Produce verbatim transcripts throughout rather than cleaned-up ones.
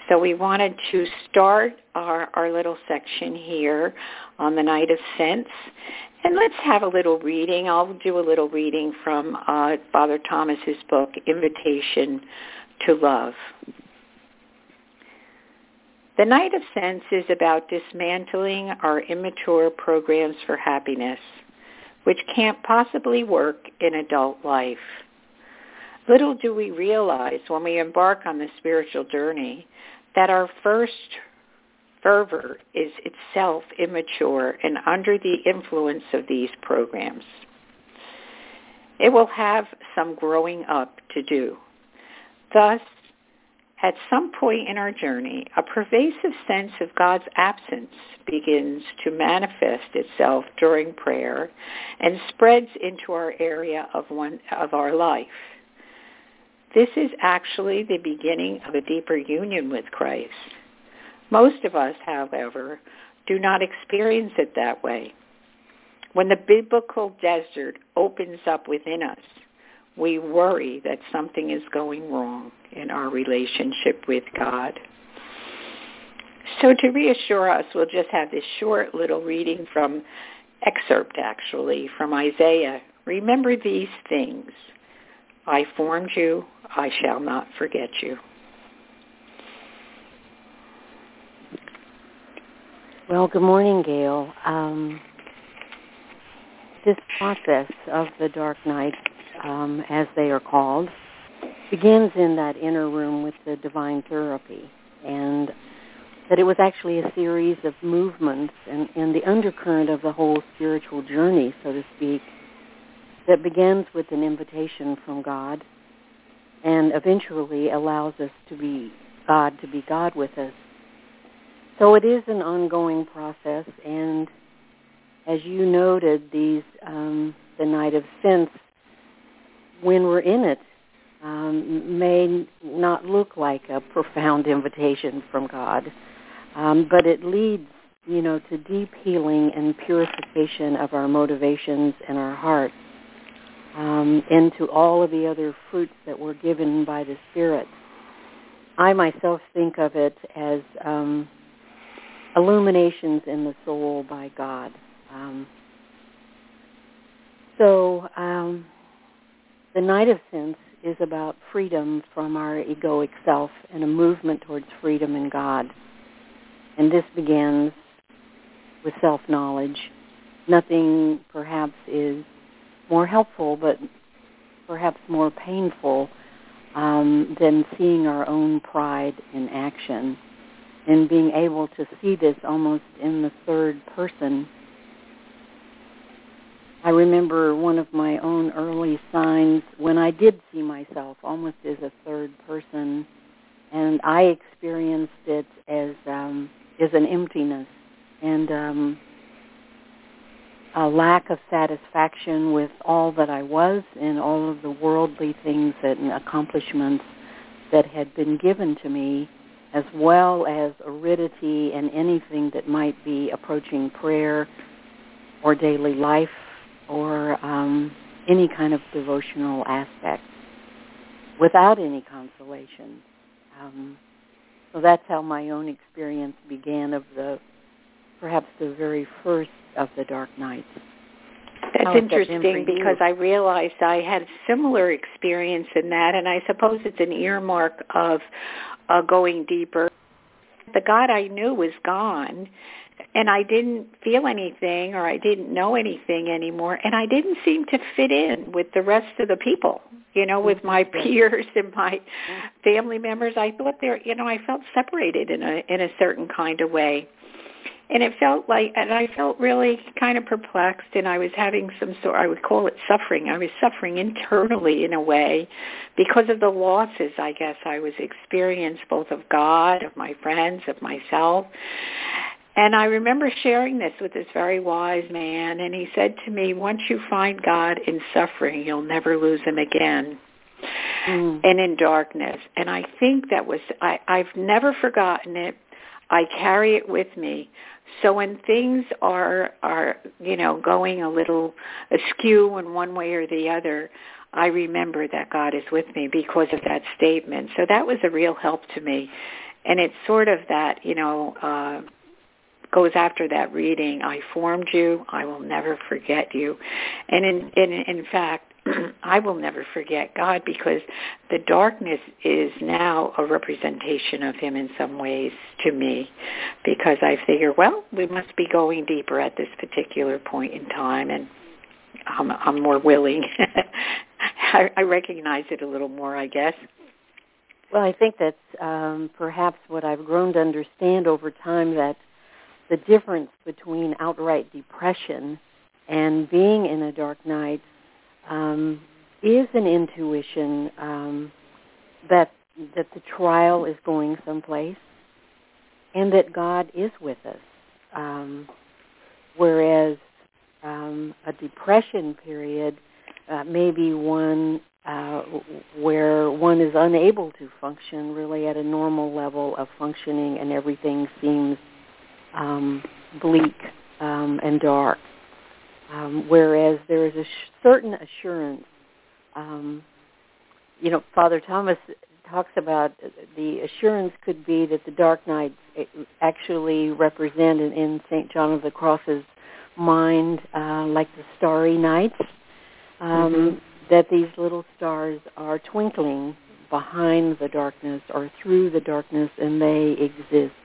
So we wanted to start our, our little section here on the Night of Sense. And let's have a little reading. I'll do a little reading from uh, Father Thomas's book, Invitation to Love. The Night of Sense is about dismantling our immature programs for happiness, which can't possibly work in adult life. Little do we realize when we embark on the spiritual journey that our first fervor is itself immature and under the influence of these programs. It will have some growing up to do. Thus, at some point in our journey, a pervasive sense of God's absence begins to manifest itself during prayer and spreads into our area of one of our life. This is actually the beginning of a deeper union with Christ. Most of us, however, do not experience it that way. When the biblical desert opens up within us, we worry that something is going wrong in our relationship with God. So to reassure us, we'll just have this short little reading from, excerpt actually, from Isaiah. Remember these things. I formed you, I shall not forget you. Well, good morning, Gail. Um, this process of the dark nights, um, as they are called, begins in that inner room with the divine therapy, and that it was actually a series of movements and, and the undercurrent of the whole spiritual journey, so to speak, that begins with an invitation from God and eventually allows us to be God, to be God with us. So it is an ongoing process, and as you noted, these um, the Night of Sense, when we're in it, um, may not look like a profound invitation from God, um, but it leads, you know, to deep healing and purification of our motivations and our hearts, um, and to all of the other fruits that were given by the Spirit. I myself think of it as um, illuminations in the soul by God. Um, so um, the Night of Sense is about freedom from our egoic self and a movement towards freedom in God. And this begins with self-knowledge. Nothing perhaps is more helpful, but perhaps more painful um, than seeing our own pride in action and being able to see this almost in the third person. I remember one of my own early signs when I did see myself almost as a third person, and I experienced it as um, as an emptiness and um, a lack of satisfaction with all that I was and all of the worldly things and accomplishments that had been given to me, as well as aridity and anything that might be approaching prayer or daily life or um, any kind of devotional aspect without any consolation. Um, so that's how my own experience began of the, perhaps the very first of the dark nights. That's How interesting because I realized I had a similar experience in that, and I suppose it's an earmark of uh, going deeper. The God I knew was gone, and I didn't feel anything or I didn't know anything anymore, and I didn't seem to fit in with the rest of the people, you know, with my peers and my family members. I thought there, you know, I felt separated in a in a certain kind of way. And it felt like, and I felt really kind of perplexed, and I was having some sort, I would call it suffering. I was suffering internally in a way because of the losses, I guess, I was experiencing, both of God, of my friends, of myself. And I remember sharing this with this very wise man, and he said to me, once you find God in suffering, you'll never lose him again. Mm. And in darkness. And I think that was, I, I've never forgotten it. I carry it with me. So when things are, are, you know, going a little askew in one way or the other, I remember that God is with me because of that statement. So that was a real help to me. And it's sort of that, you know, uh, goes after that reading, I formed you, I will never forget you. And in, in, in fact, I will never forget God, because the darkness is now a representation of him in some ways to me, because I figure, well, we must be going deeper at this particular point in time, and I'm, I'm more willing. I, I recognize it a little more, I guess. Well, I think that's um, perhaps what I've grown to understand over time, that the difference between outright depression and being in a dark night um, is an intuition um, that that the trial is going someplace and that God is with us. Um, whereas um, a depression period uh, may be one uh, where one is unable to function really at a normal level of functioning, and everything seems Um, bleak um, and dark, um, whereas there is a sh- certain assurance. Um, you know, Father Thomas talks about the assurance could be that the dark nights actually represent in, in Saint John of the Cross's mind uh, like the starry nights, um, mm-hmm. that these little stars are twinkling behind the darkness or through the darkness, and they exist.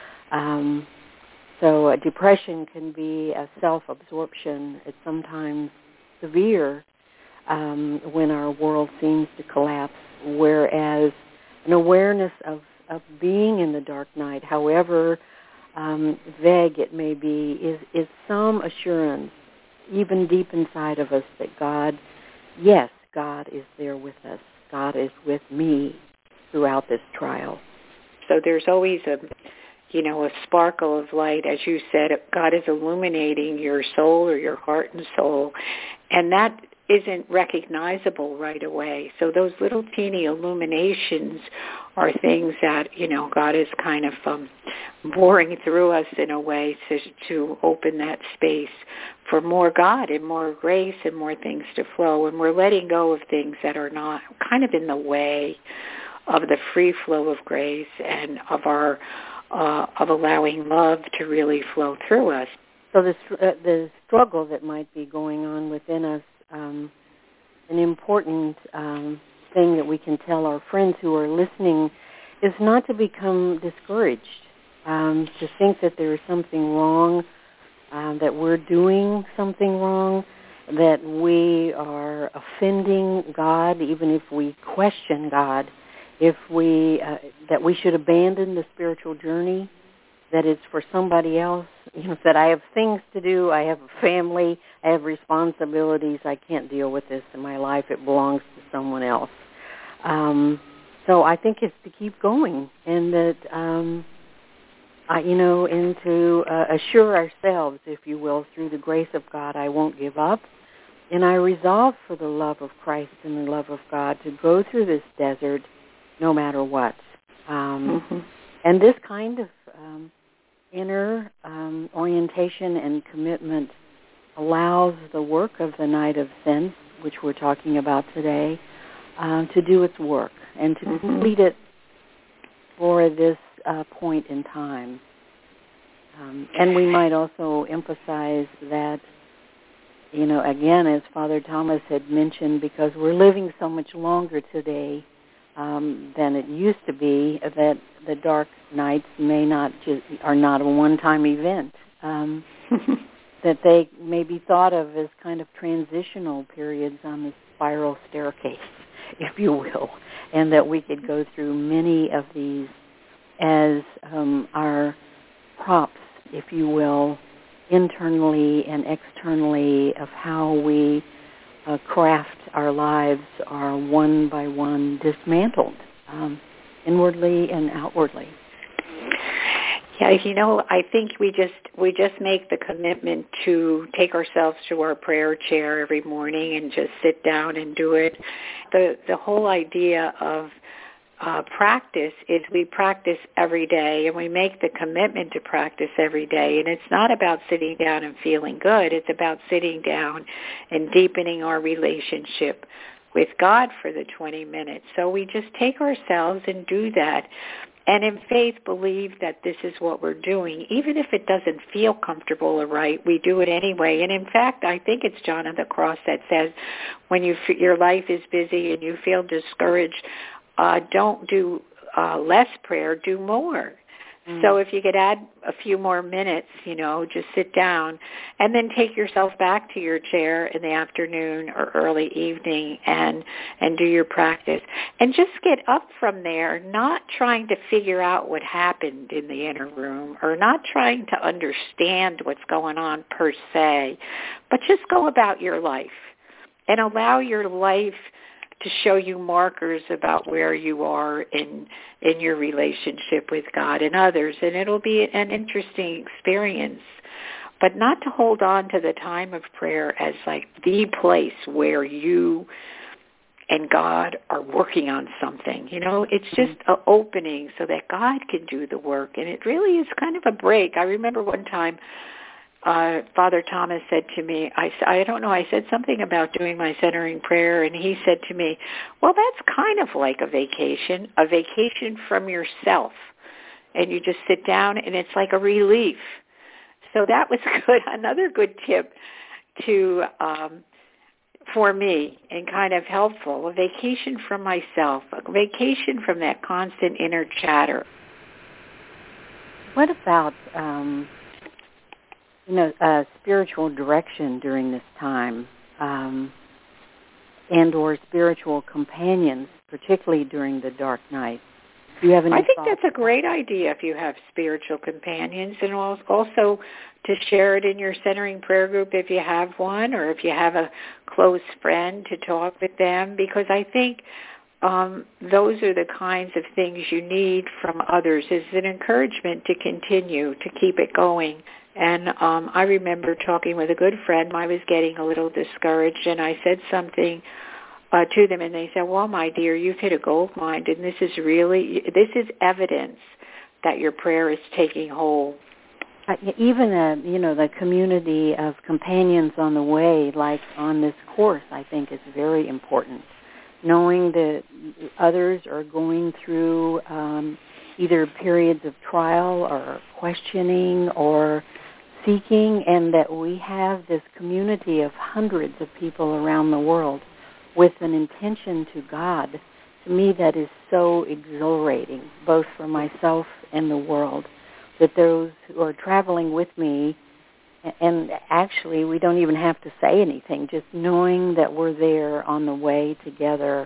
Um, So uh, depression can be a self-absorption. It's sometimes severe um, when our world seems to collapse, whereas an awareness of, of being in the dark night, however um, vague it may be, is, is some assurance, even deep inside of us, that God, yes, God is there with us. God is with me throughout this trial. So there's always a... you know, a sparkle of light. As you said, God is illuminating your soul or your heart and soul, and that isn't recognizable right away. So those little teeny illuminations are things that, you know, God is kind of um, boring through us in a way to, to open that space for more God and more grace and more things to flow. And we're letting go of things that are not kind of in the way of the free flow of grace and of our Uh, of allowing love to really flow through us. So the, uh, the struggle that might be going on within us, um, an important um, thing that we can tell our friends who are listening is not to become discouraged, um, to think that there is something wrong, uh, that we're doing something wrong, that we are offending God, even if we question God. If we uh, that we should abandon the spiritual journey, that it's for somebody else. You know, that I have things to do, I have a family, I have responsibilities, I can't deal with this in my life, it belongs to someone else. Um, so I think it's to keep going, and that, um, I, you know, and to uh, assure ourselves, if you will, through the grace of God, I won't give up. And I resolve for the love of Christ and the love of God to go through this desert no matter what. Um, mm-hmm. And this kind of um, inner um, orientation and commitment allows the work of the Night of Sense, which we're talking about today, uh, to do its work and to mm-hmm. complete it for this uh, point in time. Um, and we might also emphasize that, you know, again, as Father Thomas had mentioned, because we're living so much longer today Um, than it used to be, that the dark nights may not just, are not a one-time event. Um, that they may be thought of as kind of transitional periods on the spiral staircase, if you will, and that we could go through many of these as um, our props, if you will, internally and externally, of how we uh, craft our lives are one by one dismantled, um, inwardly and outwardly. Yeah, you know, I think we just we just make the commitment to take ourselves to our prayer chair every morning and just sit down and do it. The the whole idea of uh, practice is we practice every day, and we make the commitment to practice every day. And it's not about sitting down and feeling good. It's about sitting down and deepening our relationship with God for the twenty minutes. So we just take ourselves and do that. and in faith believe that this is what we're doing. Even if it doesn't feel comfortable or right, we do it anyway. And in fact, I think it's John of the Cross that says when you f- your life is busy and you feel discouraged, uh, don't do uh, less prayer, do more. So if you could add a few more minutes, you know, just sit down and then take yourself back to your chair in the afternoon or early evening and and do your practice. And just get up from there, not trying to figure out what happened in the inner room or not trying to understand what's going on per se, but just go about your life and allow your life to show you markers about where you are in in your relationship with God and others, and it'll be an interesting experience. But not to hold on to the time of prayer as like the place where you and God are working on something. You know, it's just an opening so that God can do the work, and it really is kind of a break. I remember one time Uh, Father Thomas said to me, I, I don't know, I said something about doing my centering prayer, and he said to me, well, that's kind of like a vacation, a vacation from yourself. And you just sit down, and it's like a relief. So that was good. Another good tip to um, for me and kind of helpful, a vacation from myself, a vacation from that constant inner chatter. What about... Um You know, uh, spiritual direction during this time, um, and or spiritual companions, particularly during the dark night. Do you have any I think thoughts? That's a great idea if you have spiritual companions, and also to share it in your centering prayer group if you have one, or if you have a close friend to talk with them, because I think um, those are the kinds of things you need from others as an encouragement to continue, to keep it going. And um, I remember talking with a good friend. I was getting a little discouraged, and I said something uh, to them, and they said, well, my dear, you've hit a gold mine, and this is really, this is evidence that your prayer is taking hold. Uh, even, uh, you know, the community of companions on the way, like on this course, I think is very important. Knowing that others are going through um, either periods of trial or questioning or seeking, and that we have this community of hundreds of people around the world with an intention to God. To me, that is so exhilarating, both for myself and the world, that those who are traveling with me, and actually we don't even have to say anything, just knowing that we're there on the way together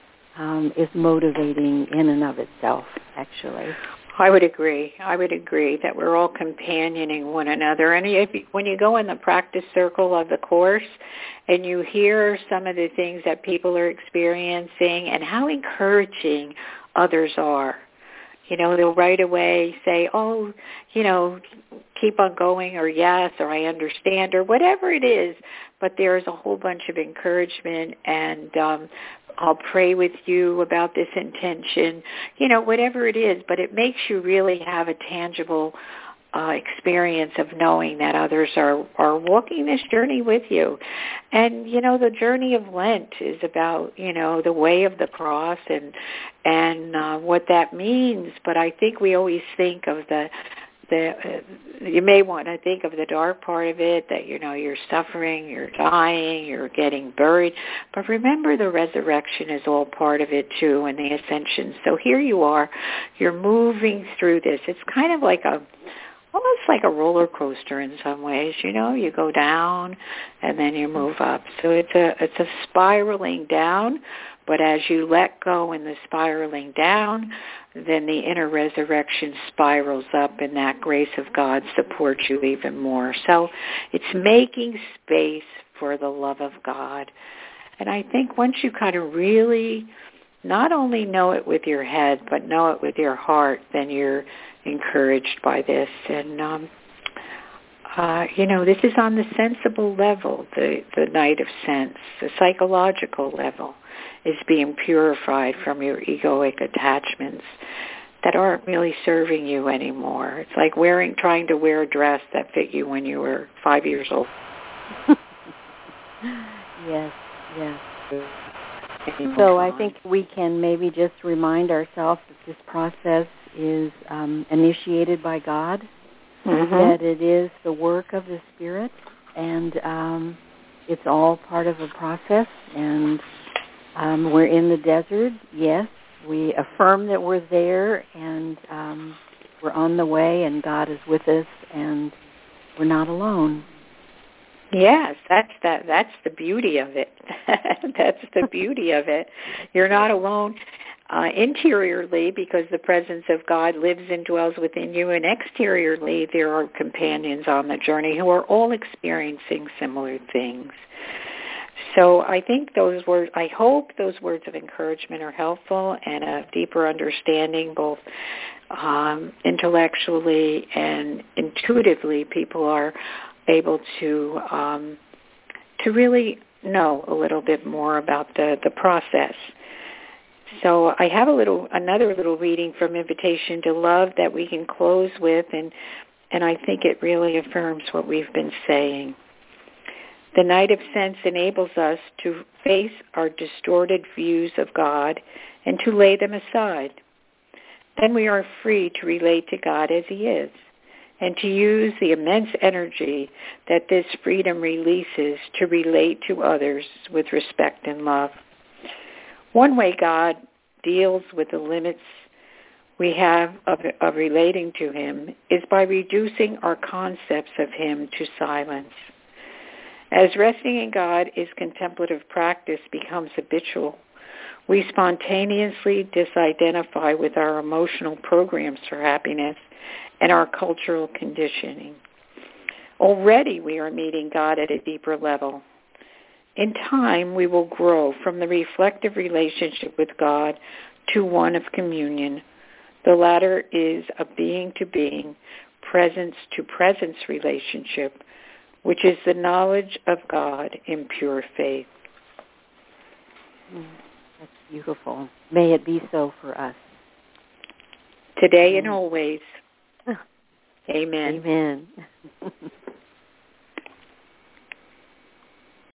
um, is motivating in and of itself, actually. I would agree. I would agree that we're all companioning one another. And if, when you go in the practice circle of the Course and you hear some of the things that people are experiencing and how encouraging others are, you know, they'll right away say, oh, you know, keep on going, or yes, or I understand, or whatever it is. But there's a whole bunch of encouragement, and um, I'll pray with you about this intention, you know, whatever it is. But it makes you really have a tangible uh, experience of knowing that others are, are walking this journey with you. And, you know, the journey of Lent is about, you know, the way of the cross and and uh, what that means. But I think we always think of the, the uh, you may want to think of the dark part of it, that, you know, you're suffering, you're dying, you're getting buried. But remember, the resurrection is all part of it too, and the ascension. So here you are, you're moving through this. It's kind of like a almost like a roller coaster in some ways, you know. You go down and then you move up. So it's a it's a spiraling down, but as you let go in the spiraling down, then the inner resurrection spirals up, and that grace of God supports you even more. So it's making space for the love of God. And I think once you kind of really not only know it with your head, but know it with your heart, then you're encouraged by this. And, um, uh, you know, this is on the sensible level, the, the night of sense. The psychological level is being purified from your egoic attachments that aren't really serving you anymore. It's like wearing, trying to wear a dress that fit you when you were five years old. Yes, yes. So I think we can maybe just remind ourselves that this process is um, initiated by God, mm-hmm. that it is the work of the Spirit, and um, it's all part of a process, and um, we're in the desert, yes. We affirm that we're there, and um, we're on the way, and God is with us, and we're not alone. Yes, that's that. That's the beauty of it. That's the beauty of it. You're not alone uh, interiorly, because the presence of God lives and dwells within you, and exteriorly there are companions on the journey who are all experiencing similar things. So I think those words, I hope those words of encouragement are helpful, and a deeper understanding, both um, intellectually and intuitively, people are able to um, to really know a little bit more about the, the process. So I have a little another little reading from Invitation to Love that we can close with, and and I think it really affirms what we've been saying. The night of sense enables us to face our distorted views of God and to lay them aside. Then we are free to relate to God as he is, and to use the immense energy that this freedom releases to relate to others with respect and love. One way God deals with the limits we have of, of relating to him is by reducing our concepts of him to silence. As resting in God is contemplative practice becomes habitual, we spontaneously disidentify with our emotional programs for happiness and our cultural conditioning. Already we are meeting God at a deeper level. In time, we will grow from the reflective relationship with God to one of communion. The latter is a being-to-being, presence-to-presence relationship, which is the knowledge of God in pure faith. Mm, that's beautiful. May it be so for us. Today and always. Amen. Amen.